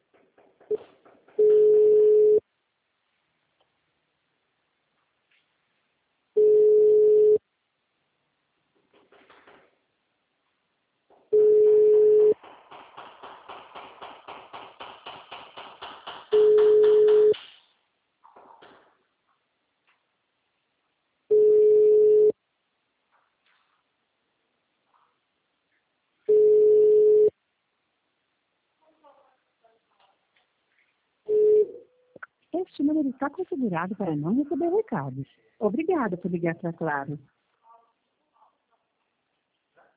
Este número está configurado para não receber recados. Obrigada por ligar para Claro.